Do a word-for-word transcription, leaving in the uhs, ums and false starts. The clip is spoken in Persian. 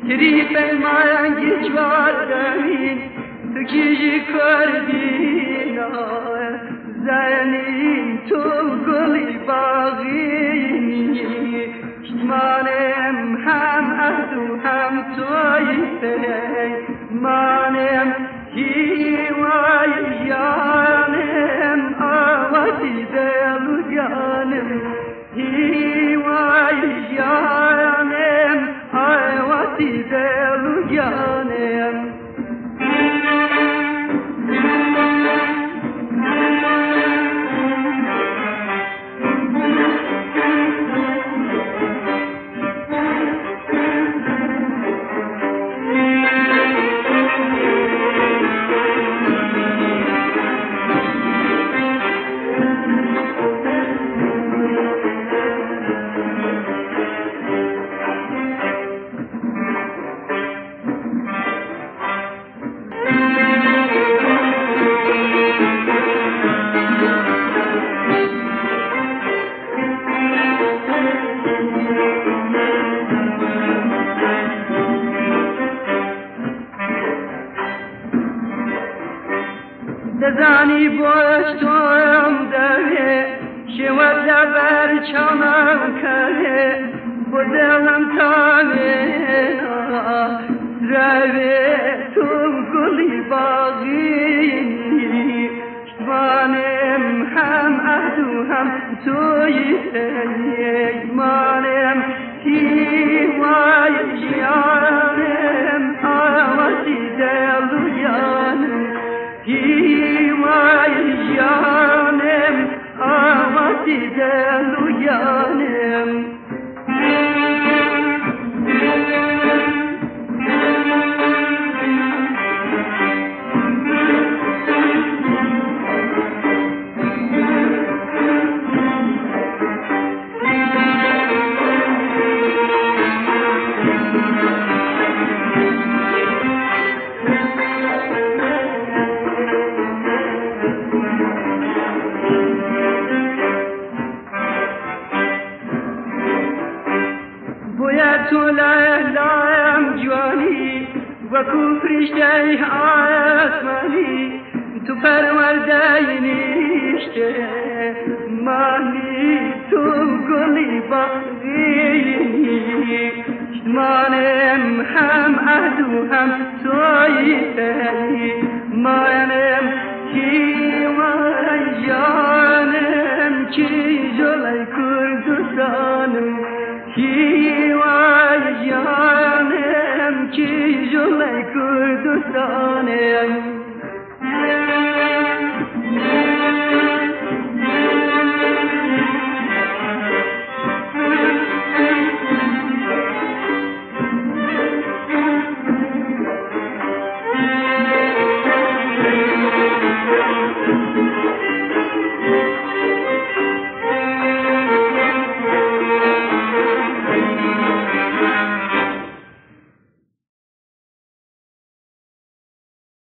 Tripe mangi çvardamin Tükücü kardina Zenin tuguli bağini Manem hem ahdu hem toyte Manem hivay yanem Avati delu yanem Hivay yanem Avati delu yanem دزانی باشتم دوه شود لبر چانم کره بودم تاوه روه تو گلی باغی مانم هم اهدو هم توی مانم هیوای جانم آواتی دلو جانم هیوای جانم آواتی دلو جانم تو لعلم جوانی و کفرشته آسمانی تو پرورده نیشته مانی تو گلی باغی مانم هم عهدو هم تویی مانم کی وای جانم کی جلای کردستانم کی وای جانم کی جلای کردستانم